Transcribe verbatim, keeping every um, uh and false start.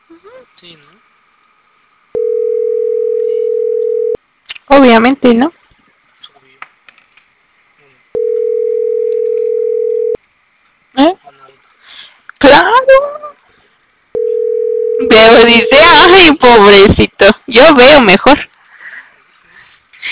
Sí, ¿no? Obviamente, ¿no? Obvio. Bueno, ¿Eh? manadito. Claro. Bien. Veo, dice, ay, pobrecito. Yo veo mejor.